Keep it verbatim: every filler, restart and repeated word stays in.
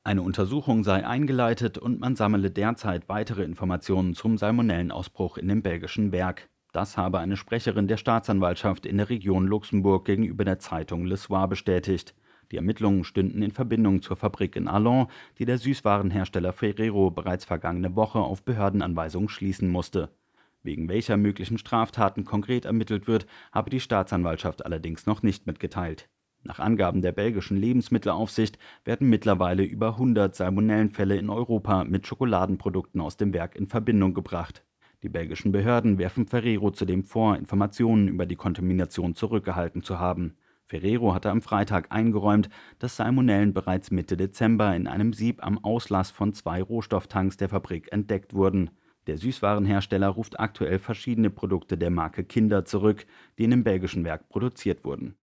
Eine Untersuchung sei eingeleitet und man sammle derzeit weitere Informationen zum Salmonellenausbruch in dem belgischen Werk. Das habe eine Sprecherin der Staatsanwaltschaft in der Region Luxemburg gegenüber der Zeitung Le Soir bestätigt. Die Ermittlungen stünden in Verbindung zur Fabrik in Arlon, die der Süßwarenhersteller Ferrero bereits vergangene Woche auf Behördenanweisung schließen musste. Wegen welcher möglichen Straftaten konkret ermittelt wird, habe die Staatsanwaltschaft allerdings noch nicht mitgeteilt. Nach Angaben der belgischen Lebensmittelaufsicht werden mittlerweile über hundert Salmonellenfälle in Europa mit Schokoladenprodukten aus dem Werk in Verbindung gebracht. Die belgischen Behörden werfen Ferrero zudem vor, Informationen über die Kontamination zurückgehalten zu haben. Ferrero hatte am Freitag eingeräumt, dass Salmonellen bereits Mitte Dezember in einem Sieb am Auslass von zwei Rohstofftanks der Fabrik entdeckt wurden. Der Süßwarenhersteller ruft aktuell verschiedene Produkte der Marke Kinder zurück, die in dem belgischen Werk produziert wurden.